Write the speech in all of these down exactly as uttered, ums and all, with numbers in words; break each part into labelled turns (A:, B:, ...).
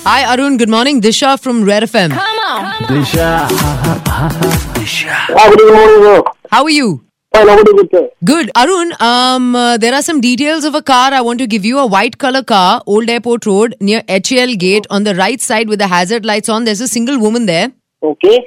A: Hi Arun, good morning. Disha from Red F M.
B: Disha.
C: Ah, good morning, sir.
A: How are you?
C: Fine, how are you, sir?
A: Good. Arun, um, uh, there are some details of a car I want to give you. A white color car, Old Airport Road, near H A L Gate, on the right side with the hazard lights on. There's a single woman there.
C: Okay.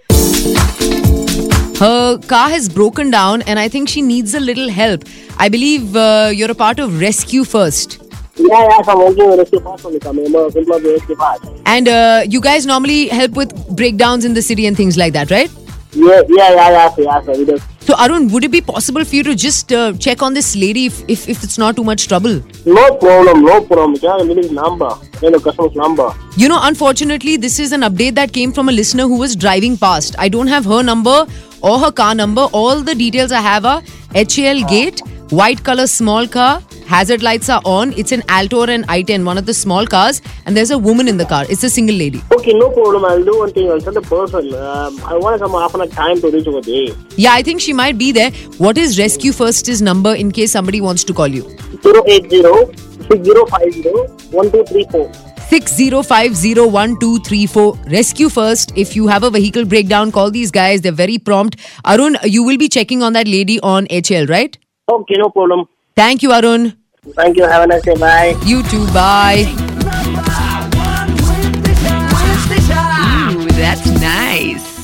A: Her car has broken down and I think she needs a little help. I believe uh, you're a part of Rescue First.
C: Yeah, yeah, I'm working with Rescue First on the camera. I'm working with Rescue First.
A: And uh, you guys normally help with breakdowns in the city and things like that, right?
C: Yeah, yeah, yeah, yeah, sir, yeah, sir. We do.
A: So Arun, would it be possible for you to just uh, check on this lady if, if, if it's not too much trouble?
C: No problem, no problem. I need his number. I know customer's number.
A: You know, unfortunately, this is an update that came from a listener who was driving past. I don't have her number or her car number. All the details I have are H A L Gate, white color small car, hazard lights are on. It's an Alto or an i ten, one of the small cars, and there's a woman in the car. It's a single lady.
C: Okay, no problem. I'll do one thing. I'll send a person. Um, I want some half an hour time to reach over there.
A: Yeah, I think she might be there. What is Rescue First's number in case somebody wants to call you?
C: zero eight zero six zero five zero one two three four.
A: six zero five zero one two three four. Rescue First. If you have a vehicle breakdown, call these guys. They're very prompt. Arun, you will be checking on that lady on H L, right?
C: Okay, no problem.
A: Thank you, Arun.
C: Thank you. Have a nice day. Bye.
A: You too. Bye. Ooh, that's nice.